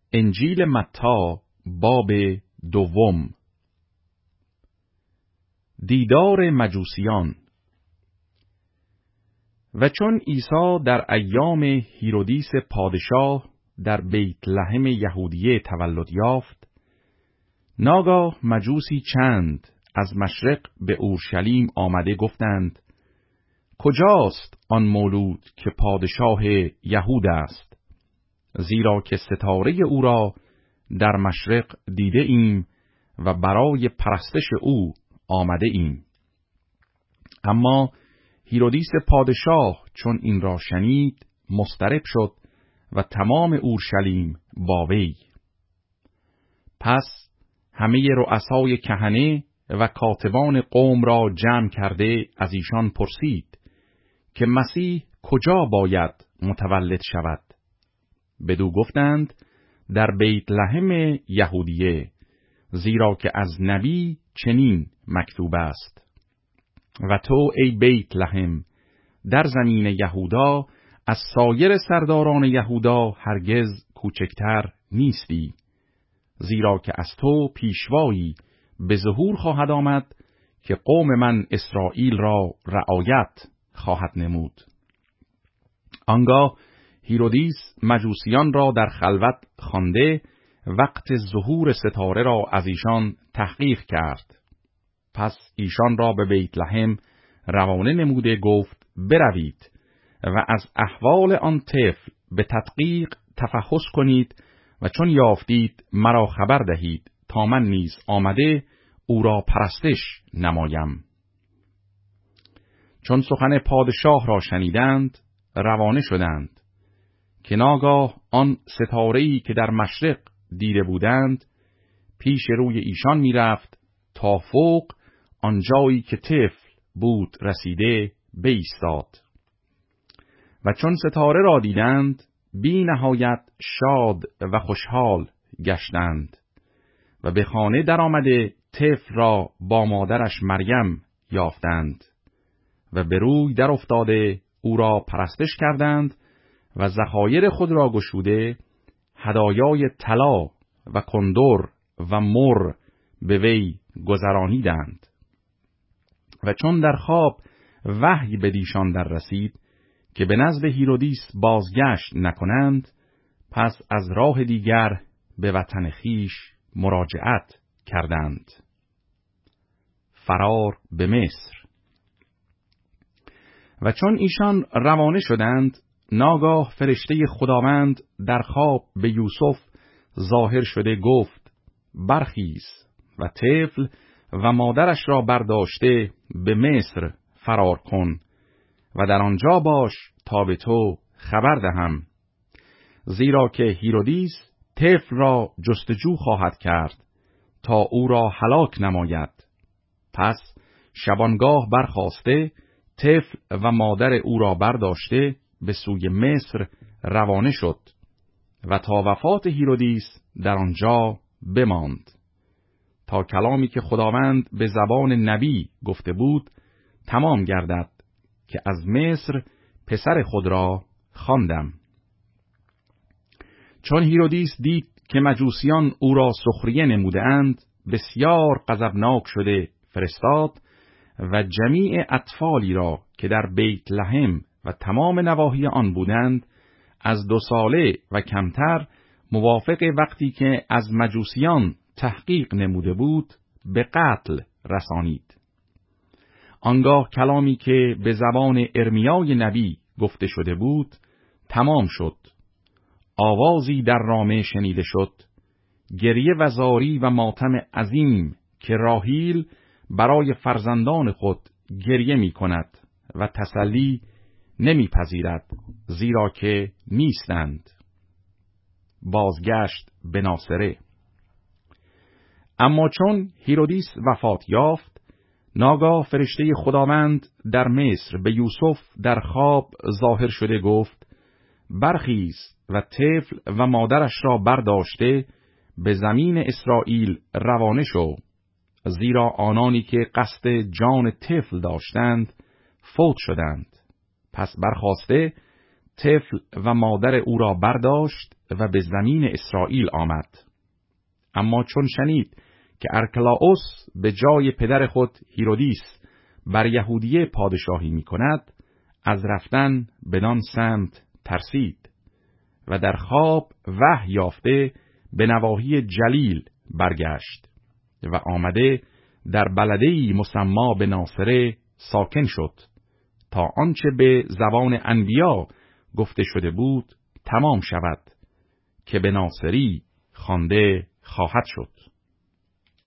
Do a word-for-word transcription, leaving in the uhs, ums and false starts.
انجیل متی باب دوم. دیدار مجوسیان. و چون عیسی در ایام هیرودیس پادشاه در بیت لحم یهودیه تولد یافت، ناگاه مجوسی چند از مشرق به اورشلیم آمده گفتند: کجاست آن مولود که پادشاه یهود است؟ زیرا که ستاره او را در مشرق دیده ایم و برای پرستش او آمده ایم. اما هیرودیس پادشاه چون این را شنید مضطرب شد و تمام اورشلیم با وی. پس همه رؤسای کهنه و کاتبان قوم را جمع کرده از ایشان پرسید که مسیح کجا باید متولد شود؟ بدو گفتند: در بیت لحم یهودیه، زیرا که از نبی چنین مکتوب است: و تو ای بیت لحم در زمین یهودا از سایر سرداران یهودا هرگز کوچکتر نیستی، زیرا که از تو پیشوایی به ظهور خواهد آمد که قوم من اسرائیل را رعایت خواهد نمود. آنگاه هیرودیس مجوسیان را در خلوت خوانده وقت ظهور ستاره را از ایشان تحقیق کرد. پس ایشان را به بیت لحم روانه نموده گفت: بروید و از احوال آن طفل به تدقیق تفحص کنید و چون یافتید مرا خبر دهید تا من نیز آمده او را پرستش نمایم. چون سخن پادشاه را شنیدند روانه شدند، که ناگاه آن ستاره‌ای که در مشرق دیده بودند پیش روی ایشان می رفت تا فوق آنجایی که طفل بود رسیده بایستاد. و چون ستاره را دیدند بی نهایت شاد و خوشحال گشتند و به خانه در آمده طفل را با مادرش مریم یافتند و به روی در افتاده او را پرستش کردند و ذخایر خود را گشوده هدایای طلا و کندر و مر به وی گذرانیدند. و چون در خواب وحی بدیشان در رسید که به نزد هیرودیس بازگشت نکنند، پس از راه دیگر به وطن خیش مراجعت کردند. فرار به مصر. و چون ایشان روانه شدند ناگاه فرشته خداوند در خواب به یوسف ظاهر شده گفت: برخیز و طفل و مادرش را برداشته به مصر فرار کن و در آنجا باش تا به تو خبر دهم، زیرا که هیرودیس طفل را جستجو خواهد کرد تا او را هلاک نماید. پس شبانگاه برخاسته طفل و مادر او را برداشته به سوی مصر روانه شد و تا وفات هیرودیس در آنجا بماند، تا کلامی که خداوند به زبان نبی گفته بود تمام گردد که از مصر پسر خود را خواندم. چون هیرودیس دید که مجوسیان او را سخریه نموده اند بسیار غضبناک شده فرستاد و جمیع اطفالی را که در بیت لحم و تمام نواحی آن بودند از دو ساله و کمتر موافق وقتی که از مجوسیان تحقیق نموده بود به قتل رسانید. آنگاه کلامی که به زبان ارمیای نبی گفته شده بود تمام شد. آوازی در رامه شنیده شد: گریه و زاری و ماتم عظیم که راحیل برای فرزندان خود گریه می کند و تسلی نمی پذیرد، زیرا که نیستند. بازگشت به ناصره. اما چون هیرودیس وفات یافت ناگاه فرشته خداوند در مصر به یوسف در خواب ظاهر شده گفت: برخیز و طفل و مادرش را برداشته به زمین اسرائیل روانه شو، زیرا آنانی که قصد جان طفل داشتند فوت شدند. پس برخاسته طفل و مادر او را برداشت و به زمین اسرائیل آمد. اما چون شنید که ارکلاوس به جای پدر خود هیرودیس بر یهودیه پادشاهی می کند، از رفتن بدان سمت ترسید و در خواب وحی یافته به نواحی جلیل برگشت و آمده در بلده‌ای مسما به ناصره ساکن شد تا آنچه به زبان انبیا گفته شده بود تمام شود که به ناصری خوانده خواهد شد.